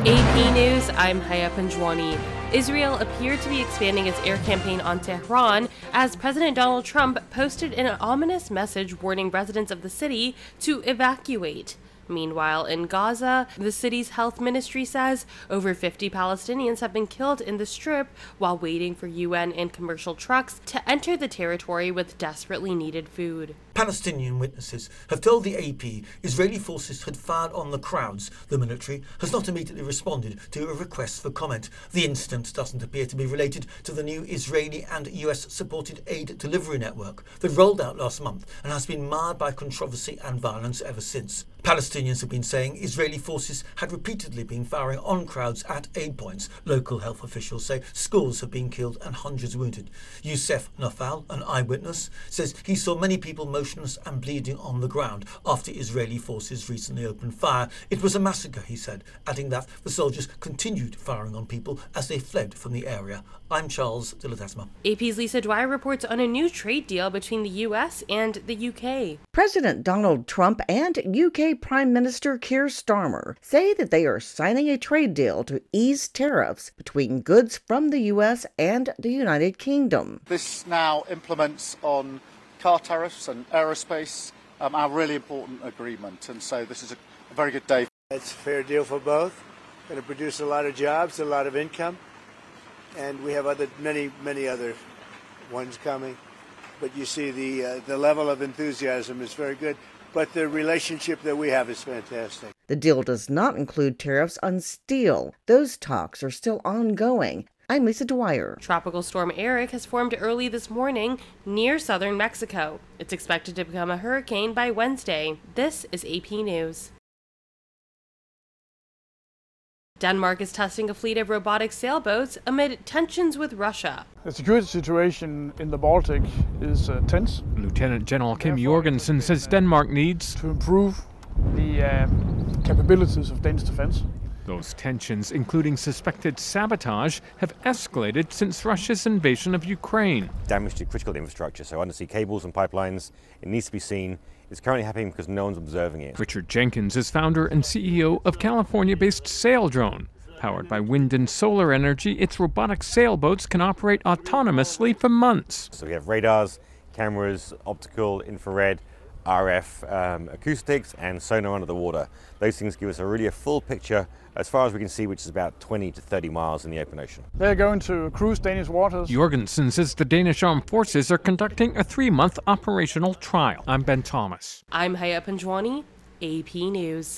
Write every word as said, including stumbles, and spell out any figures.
A P News, I'm Haya Panjwani. Israel appeared to be expanding its air campaign on Tehran as President Donald Trump posted an ominous message warning residents of the city to evacuate. Meanwhile, in Gaza, the city's health ministry says over fifty Palestinians have been killed in the Strip while waiting for U N and commercial trucks to enter the territory with desperately needed food. Palestinian witnesses have told the A P Israeli forces had fired on the crowds. The military has not immediately responded to a request for comment. The incident doesn't appear to be related to the new Israeli and U S-supported aid delivery network that rolled out last month and has been marred by controversy and violence ever since. Palestinians have been saying Israeli forces had repeatedly been firing on crowds at aid points. Local health officials say scores have been killed and hundreds wounded. Youssef Nafal, an eyewitness, says he saw many people motionless and bleeding on the ground after Israeli forces recently opened fire. It was a massacre, he said, adding that the soldiers continued firing on people as they fled from the area. I'm Charles de Ledesma. A P's Lisa Dwyer reports on a new trade deal between the U S and the U K. President Donald Trump and U K Prime Minister Keir Starmer say that they are signing a trade deal to ease tariffs between goods from the U S and the United Kingdom. This now implements on car tariffs and aerospace, um, our really important agreement, and so this is a, a very good day. It's a fair deal for both. Going to produce a lot of jobs, a lot of income, and we have other many, many other ones coming. But you see the uh, the level of enthusiasm is very good. But the relationship that we have is fantastic. The deal does not include tariffs on steel. Those talks are still ongoing. I'm Lisa Dwyer. Tropical storm Eric has formed early this morning near southern Mexico. It's expected to become a hurricane by Wednesday. This is A P News. Denmark is testing a fleet of robotic sailboats amid tensions with Russia. The security situation in the Baltic is uh, tense. Lieutenant General Kim Jorgensen says Denmark needs to improve the uh, capabilities of Danish defense. Those tensions, including suspected sabotage, have escalated since Russia's invasion of Ukraine. Damage to critical infrastructure, so undersea cables and pipelines, it needs to be seen. It's currently happening because no one's observing it. Richard Jenkins is founder and C E O of California-based Saildrone. Powered by wind and solar energy, its robotic sailboats can operate autonomously for months. So we have radars, cameras, optical, infrared, R F, um, acoustics, and sonar under the water. Those things give us a really a full picture as far as we can see, which is about twenty to thirty miles in the open ocean. They're going to cruise Danish waters. Jorgensen says the Danish Armed Forces are conducting a three-month operational trial. I'm Ben Thomas. I'm Haya Panjwani, A P News.